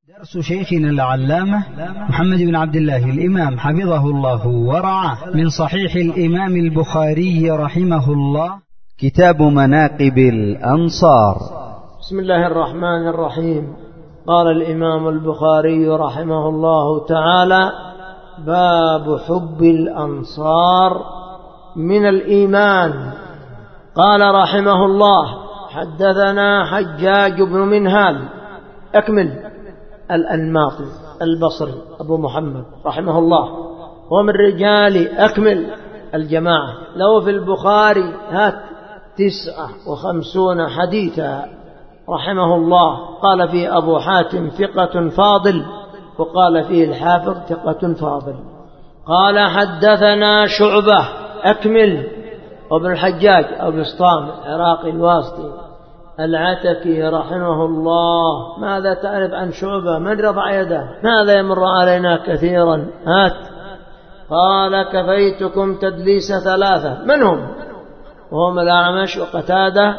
درس شيخنا العلامة محمد بن عبد الله الإمام حفظه الله ورعاه من صحيح الإمام البخاري رحمه الله، كتاب مناقب الأنصار. بسم الله الرحمن الرحيم. قال الإمام البخاري رحمه الله تعالى: باب حب الأنصار من الإيمان. قال رحمه الله: حدثنا حجاج بن منهال أكمل الأنماطي البصري أبو محمد رحمه الله، ومن رجال أكمل الجماعة، لو في البخاري هات 59 حديثا رحمه الله. قال فيه أبو حاتم ثقة فاضل، وقال فيه الحافظ ثقة فاضل. قال حدثنا شعبة أكمل وابن الحجاج أبو بسطام العراقي الواسطي العتكي رحمه الله. ماذا تعرف عن شعبة؟ من رفع يده؟ ماذا يمر علينا كثيرا؟ هات. قال: كفيتكم تدليس 3. من هم؟ وهم الأعمش وقتادة.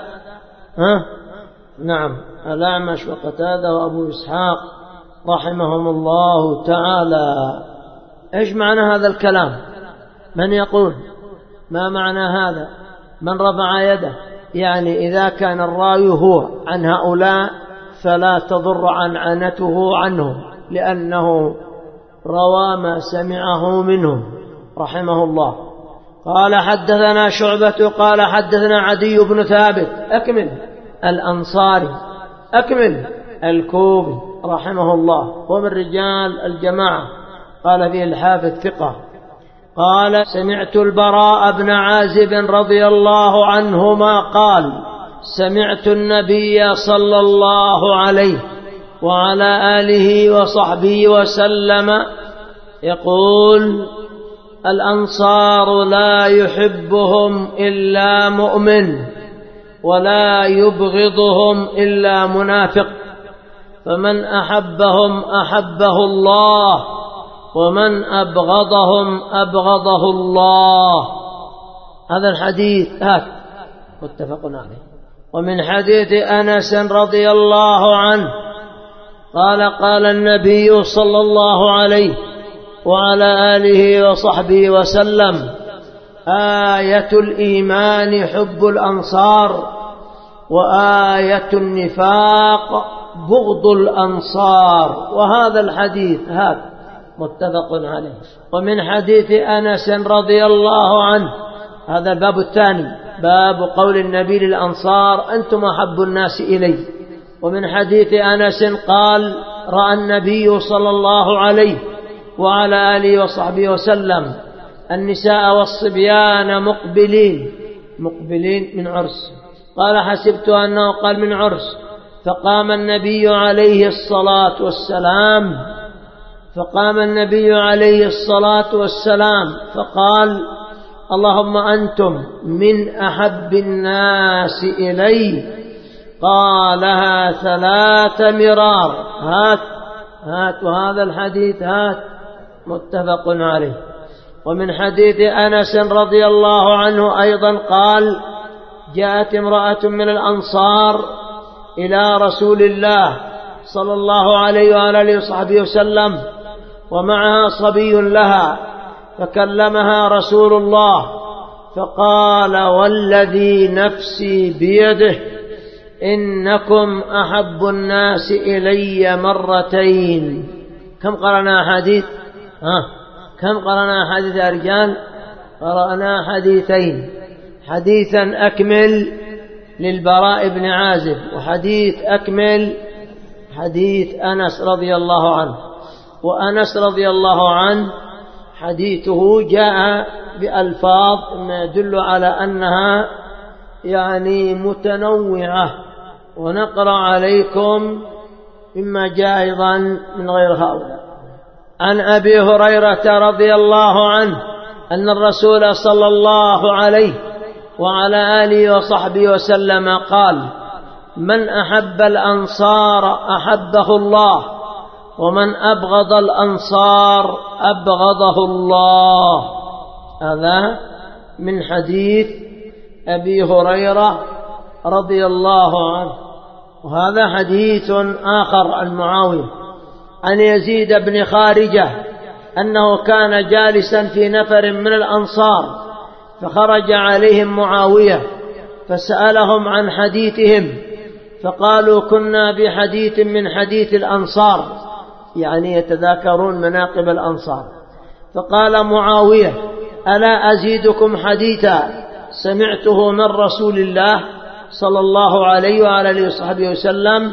نعم، الأعمش وقتادة وأبو إسحاق رحمهم الله تعالى. إيش معنى هذا الكلام؟ من يقول؟ ما معنى هذا؟ من رفع يده؟ يعني إذا كان الراوي هو عن هؤلاء فلا تضر عنعنته عنهم، لأنه روى ما سمعه منهم رحمه الله. قال حدثنا شعبة قال حدثنا عدي بن ثابت أكمل الأنصاري أكمل الكوفي رحمه الله، ومن رجال الجماعة. قال فيه الحافظ ثقة. قال: سمعت البراء بن عازب رضي الله عنهما قال: سمعت النبي صلى الله عليه وعلى آله وصحبه وسلم يقول: الأنصار لا يحبهم إلا مؤمن ولا يبغضهم إلا منافق، فمن أحبهم أحبه الله ومن أبغضهم أبغضه الله. هذا الحديث متفق عليه. ومن حديث أنس رضي الله عنه قال: قال النبي صلى الله عليه وعلى آله وصحبه وسلم: آية الإيمان حب الأنصار، وآية النفاق بغض الأنصار. وهذا الحديث متفق عليه. ومن حديث أنس رضي الله عنه، هذا الباب الثاني، باب قول النبي للأنصار: أنتم أحب الناس إلي. ومن حديث أنس قال: رأى النبي صلى الله عليه وعلى آله وصحبه وسلم النساء والصبيان مقبلين من عرس. قال: حسبت أنه قال من عرس. فقام النبي عليه الصلاة والسلام فقال: اللهم أنتم من أحب الناس إلي. قالها 3 مرار. وهذا الحديث متفق عليه. ومن حديث أنس رضي الله عنه أيضا قال: جاءت امرأة من الأنصار إلى رسول الله صلى الله عليه وآله وصحبه وسلم، ومعها صبي لها، فكلمها رسول الله فقال: والذي نفسي بيده إنكم أحب الناس إلي مرتين. كم قرأنا حديث؟ كم قرأنا حديث يا رجال؟ قرأنا حديثين: حديثا أكمل للبراء بن عازب، وحديث أكمل حديث أنس رضي الله عنه. وأنس رضي الله عنه حديثه جاء بألفاظ ما يدل على أنها متنوعة، ونقرأ عليكم مما جاء أيضا من غير هؤلاء. عن أبي هريرة رضي الله عنه أن الرسول صلى الله عليه وعلى آله وصحبه وسلم قال: من أحب الأنصار أحبه الله، ومن أبغض الأنصار أبغضه الله. هذا من حديث أبي هريرة رضي الله عنه. وهذا حديث آخر عن معاوية عن يزيد بن خارجة أنه كان جالسا في نفر من الأنصار فخرج عليهم معاوية فسألهم عن حديثهم فقالوا كنا بحديث من حديث الأنصار، يعني يتذاكرون مناقب الأنصار. فقال معاوية ألا أزيدكم حديثا سمعته من رسول الله صلى الله عليه وآله وصحبه وسلم؟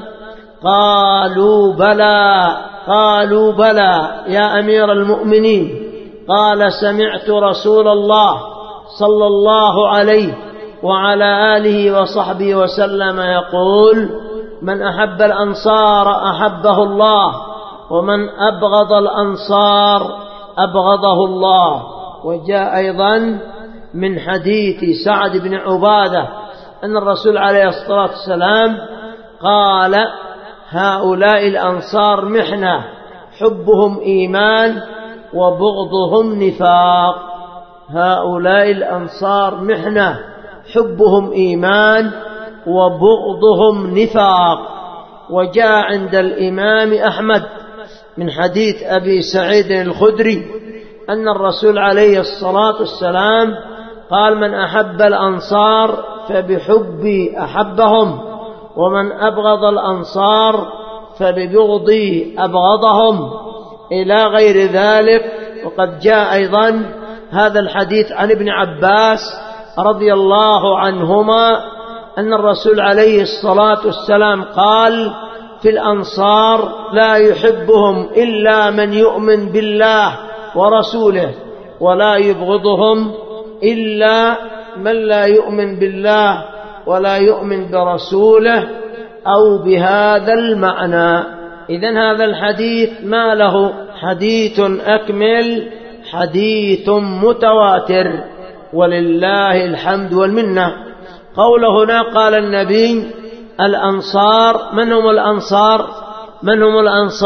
قالوا بلى يا أمير المؤمنين. قال سمعت رسول الله صلى الله عليه وعلى آله وصحبه وسلم يقول من أحب الأنصار أحبه الله ومن أبغض الأنصار أبغضه الله. وجاء أيضا من حديث سعد بن عبادة أن الرسول عليه الصلاة والسلام قال هؤلاء الأنصار محنة حبهم إيمان وبغضهم نفاق. هؤلاء الأنصار محنة حبهم إيمان وبغضهم نفاق. وجاء عند الإمام أحمد من حديث أبي سعيد الخدري أن الرسول عليه الصلاة والسلام قال من أحب الأنصار فبحبي أحبهم ومن أبغض الأنصار فببغضي أبغضهم إلى غير ذلك. وقد جاء أيضا هذا الحديث عن ابن عباس رضي الله عنهما أن الرسول عليه الصلاة والسلام قال في الأنصار لا يحبهم إلا من يؤمن بالله ورسوله ولا يبغضهم إلا من لا يؤمن بالله ولا يؤمن برسوله أو بهذا المعنى. إذن هذا الحديث ما له حديث أكمل، حديث متواتر ولله الحمد والمنة. قوله هنا قال النبي الأنصار. من هم الأنصار؟ من هم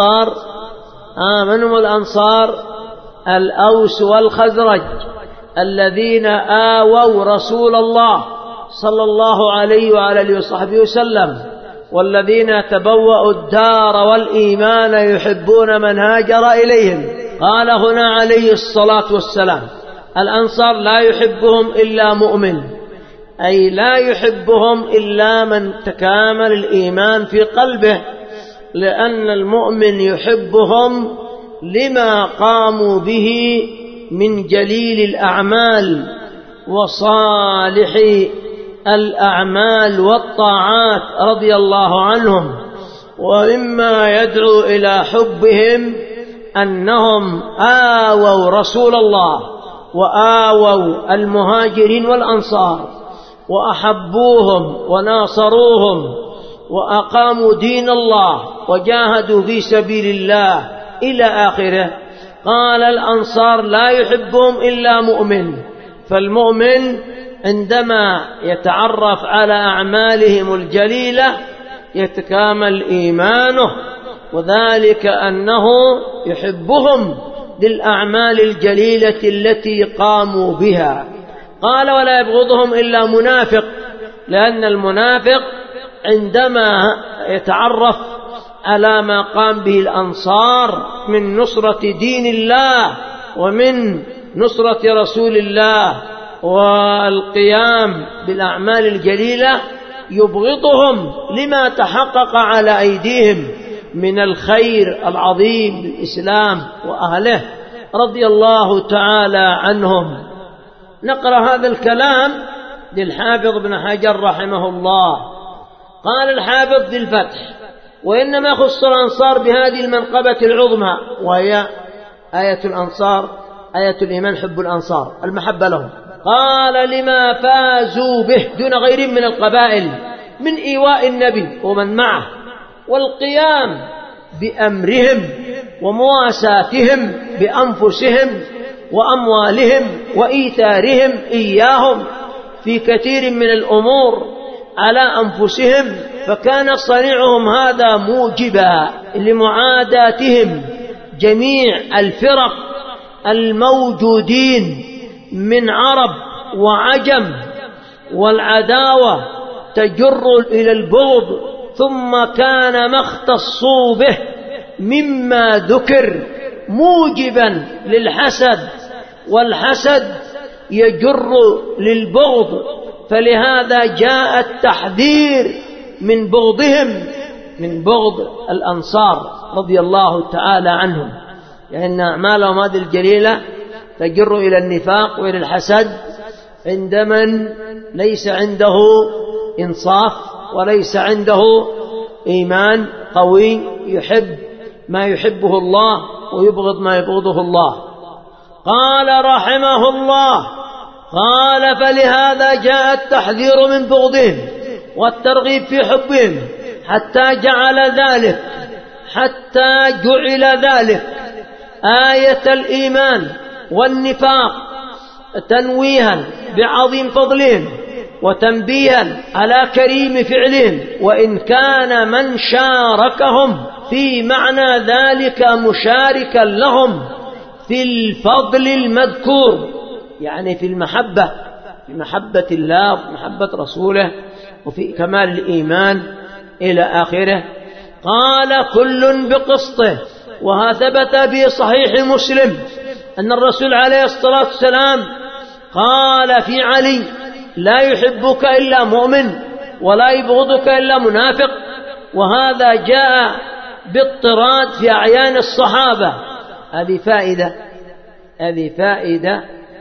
الأنصار؟ الأوس والخزرج الذين آووا رسول الله صلى الله عليه وآله وصحبه وسلم والذين تبوأوا الدار والإيمان يحبون من هاجر إليهم. قال هنا عليه الصلاة والسلام الأنصار لا يحبهم إلا مؤمن، أي لا يحبهم إلا من تكامل الإيمان في قلبه، لأن المؤمن يحبهم لما قاموا به من جليل الأعمال وصالح الأعمال والطاعات رضي الله عنهم. ومما يدعو إلى حبهم أنهم آووا رسول الله وآووا المهاجرين والأنصار وأحبوهم وناصروهم وأقاموا دين الله وجاهدوا في سبيل الله إلى آخره. قال الأنصار لا يحبهم إلا مؤمن، فالمؤمن عندما يتعرف على أعمالهم الجليلة يتكامل إيمانه، وذلك أنه يحبهم للأعمال الجليلة التي قاموا بها. قال ولا يبغضهم إلا منافق، لأن المنافق عندما يتعرف على ما قام به الأنصار من نصرة دين الله ومن نصرة رسول الله والقيام بالأعمال الجليلة يبغضهم لما تحقق على أيديهم من الخير العظيم للإسلام وأهله رضي الله تعالى عنهم. نقرأ هذا الكلام للحافظ ابن حجر رحمه الله. قال الحافظ في الفتح وإنما خص الأنصار بهذه المنقبة العظمى، وهي آية الأنصار آية الإيمان حب الأنصار المحبة لهم. قال لما فازوا به دون غيرهم من القبائل من إيواء النبي ومن معه والقيام بأمرهم ومواساتهم بأنفسهم وأموالهم وإيثارهم إياهم في كثير من الأمور على أنفسهم، فكان صنيعهم هذا موجبا لمعاداتهم جميع الفرق الموجودين من عرب وعجم، والعداوة تجر إلى البغض. ثم كان ما اختصوا به مما ذكر موجبا للحسد، والحسد يجر للبغض، فلهذا جاء التحذير من بغضهم، من بغض الأنصار رضي الله تعالى عنهم، لأن أعمالهم هذه الجليلة تجر إلى النفاق وإلى الحسد عند من ليس عنده إنصاف وليس عنده إيمان قوي، يحب ما يحبه الله ويبغض ما يبغضه الله. قال رحمه الله: قال فلهذا جاء التحذير من بغضهم والترغيب في حبهم، حتى جعل ذلك آية الإيمان والنفاق، تنويها بعظيم فضلهم وتنبيها على كريم فعلهم، وإن كان من شاركهم في معنى ذلك مشاركا لهم في الفضل المذكور، يعني في المحبة، في محبة الله وفي محبة رسوله وفي كمال الإيمان إلى آخره. قال كل بقسطه. وها ثبت في صحيح مسلم أن الرسول عليه الصلاة والسلام قال في علي: لا يحبك إلا مؤمن ولا يبغضك إلا منافق. وهذا جاء باضطراد في أعيان الصحابة. هذه فائدة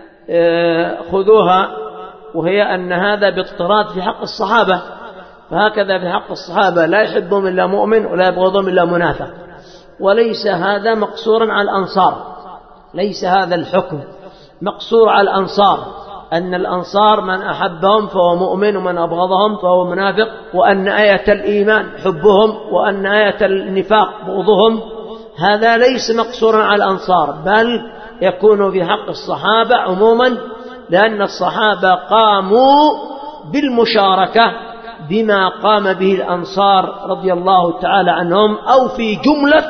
خذوها، وهي أن هذا باضطراد في حق الصحابة، فهكذا في حق الصحابة لا يحبهم إلا مؤمن ولا يبغضهم إلا منافق. وليس هذا مقصورا على الأنصار، ليس هذا الحكم مقصور على الأنصار، أن الأنصار من أحبهم فهو مؤمن ومن أبغضهم فهو منافق، وأن آية الإيمان حبهم وأن آية النفاق بغضهم. هذا ليس مقصورا على الأنصار، بل يكون في حق الصحابة عموما، لأن الصحابة قاموا بالمشاركة بما قام به الأنصار رضي الله تعالى عنهم، أو في جملة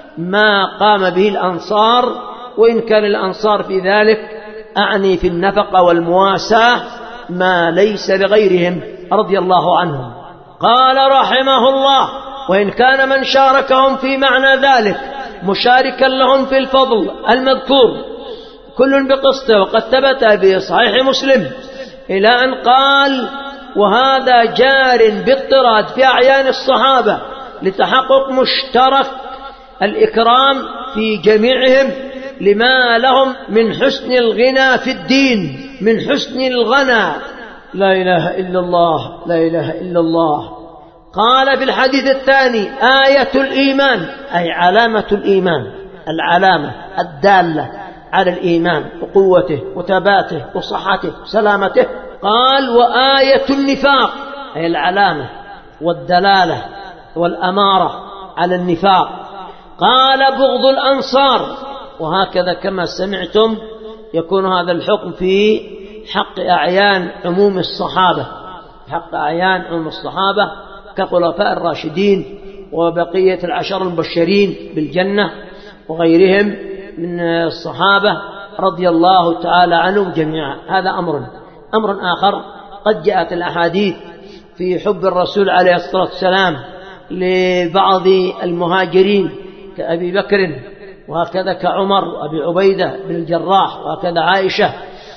ما قام به الأنصار، وإن كان الأنصار في ذلك أعني في النفقة والمواساة ما ليس لغيرهم رضي الله عنهم. قال رحمه الله: وإن كان من شاركهم في معنى ذلك مشاركا لهم في الفضل المذكور كل بقسطه. وقد ثبت في صحيح مسلم إلى أن قال: وهذا جار باضطراد في أعيان الصحابة لتحقق مشترك الإكرام في جميعهم، لما لهم من حسن الغنى في الدين، من حسن الغنى. لا إله إلا الله، لا إله إلا الله. قال في الحديث الثاني: آية الإيمان، أي علامة الإيمان، العلامة الدالة على الإيمان وقوته وثباته وصحته وسلامته. قال: وآية النفاق، أي العلامة والدلالة والأمارة على النفاق. قال: بغض الأنصار. وهكذا كما سمعتم يكون هذا الحكم في حق أعيان عموم الصحابة، حق أعيان عموم الصحابة كخلفاء الراشدين وبقية العشر المبشرين بالجنة وغيرهم من الصحابة رضي الله تعالى عنهم جميعا. هذا أمر آخر. قد جاءت الأحاديث في حب الرسول عليه الصلاة والسلام لبعض المهاجرين كأبي بكر، وهكذا كعمر وأبي عبيدة بن الجراح، وهكذا عائشة،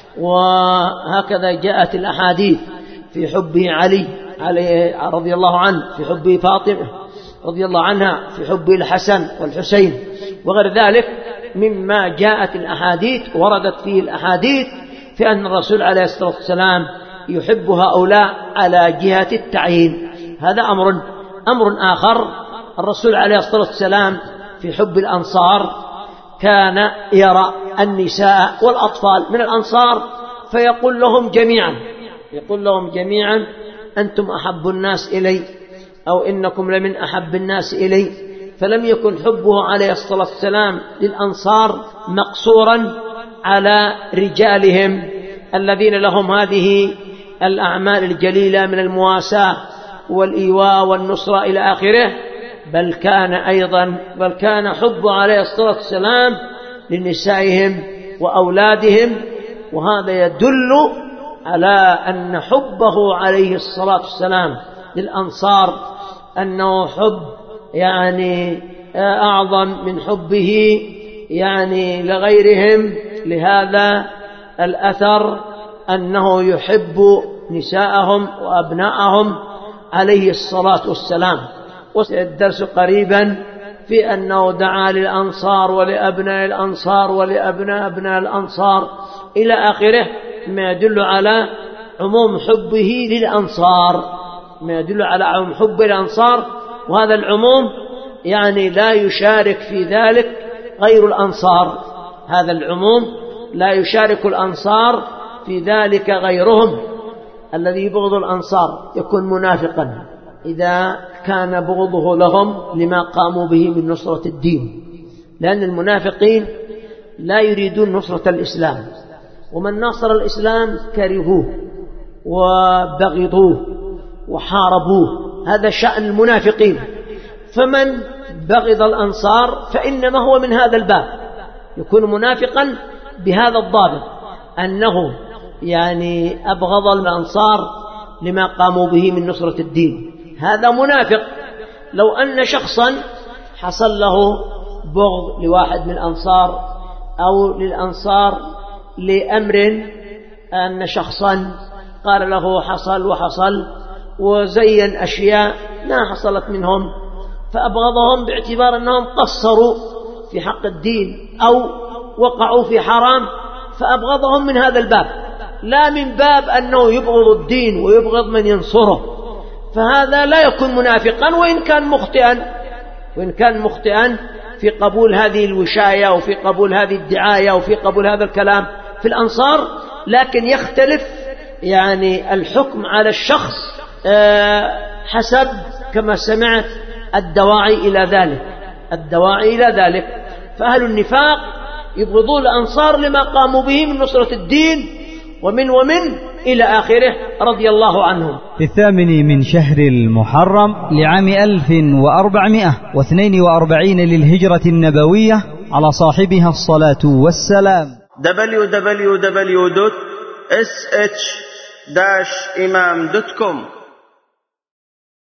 وهكذا جاءت الأحاديث في حبه علي رضي الله عنه، في حبه فاطمة رضي الله عنها، في حبه الحسن والحسين وغير ذلك مما جاءت الأحاديث وردت فيه الأحاديث في أن الرسول عليه الصلاة والسلام يحب هؤلاء على جهة التعيين. هذا أمر آخر. الرسول عليه الصلاة والسلام في حب الأنصار كان يرى النساء والأطفال من الأنصار فيقول لهم جميعا أنتم أحب الناس إلي، أو إنكم لمن أحب الناس إلي. فلم يكن حبه عليه الصلاة والسلام للأنصار مقصورا على رجالهم الذين لهم هذه الأعمال الجليلة من المواساة والإيواء والنصرة إلى آخره، بل كان حبه عليه الصلاة والسلام لنسائهم وأولادهم. وهذا يدل على أن حبه عليه الصلاة والسلام للأنصار أنه حب يعني أعظم من حبه يعني لغيرهم. لهذا الأثر أنه يحب نساءهم وأبناءهم عليه الصلاة والسلام. والدرس قريبا في أنه دعا للأنصار ولأبناء الأنصار ولأبناء أبناء الأنصار إلى آخره، ما يدل على عموم حبه للأنصار، ما يدل على عموم حب الأنصار. وهذا العموم يعني لا يشارك في ذلك غير الأنصار، هذا العموم لا يشارك الأنصار في ذلك غيرهم. الذي يبغض الأنصار يكون منافقا إذا كان بغضه لهم لما قاموا به من نصرة الدين، لأن المنافقين لا يريدون نصرة الإسلام، ومن ناصر الإسلام كرهوه وبغضوه وحاربوه، هذا شأن المنافقين. فمن بغض الأنصار فإنما هو من هذا الباب، يكون منافقا بهذا الضابط، أنه يعني أبغض الأنصار لما قاموا به من نصرة الدين، هذا منافق. لو أن شخصا حصل له بغض لواحد من الأنصار أو للأنصار لأمر، أن شخصا قال له حصل وحصل وزين أشياء ما حصلت منهم، فأبغضهم باعتبار أنهم قصروا في حق الدين أو وقعوا في حرام، فأبغضهم من هذا الباب، لا من باب أنه يبغض الدين ويبغض من ينصره. فهذا لا يكون منافقا وإن كان مخطئا في قبول هذه الوشاية وفي قبول هذه الدعاية وفي قبول هذا الكلام في الأنصار، لكن يختلف يعني الحكم على الشخص حسب كما سمعت الدواعي إلى ذلك. فأهل النفاق يبغضون الأنصار لما قاموا به من نصرة الدين ومن إلى آخره رضي الله عنهم. في 8 من شهر المحرم لعام 1442 للهجرة النبوية على صاحبها الصلاة والسلام. www.sh-imam.com